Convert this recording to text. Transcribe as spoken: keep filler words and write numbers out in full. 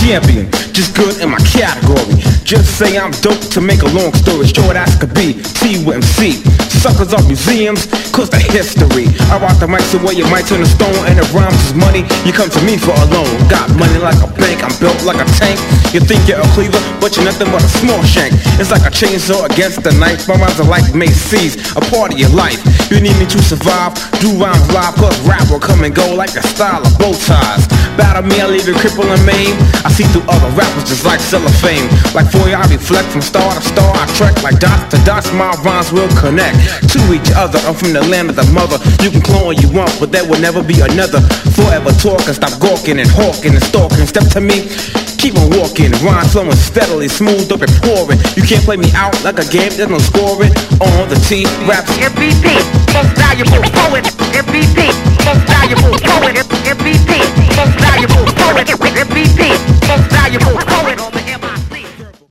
champion, just good in my category. Just say I'm dope to make a long story short as could be. T with M C, suckers off museums, cause the history. I rock the mic so where your mic turn to stone and the rhymes is money. You come to me for a loan. Got money like a bank, I'm built like a tank. You think you're a cleaver, but you're nothing but a small shank. It's like a chainsaw against the knife. My rhymes are like Macy's, a part of your life. You need me to survive, do rhymes live, cause rap will come and go like a style of bow ties. Battle me, I leave you crippled and maimed. I see through other rappers just like cellophane. Like for you, I reflect from star to star. I trek like dots to dots, my rhymes will connect to each other. I'm from the land of the mother. You can clone all you want, but there will never be another. Forever talking, stop gawking and hawking and stalking. Step to me, keep on walking. Rhymes flowing steadily, smooth up and pouring. You can't play me out like a game, there's no scoring. On the T, raps M V P, most valuable poet. M V P, most valuable poet.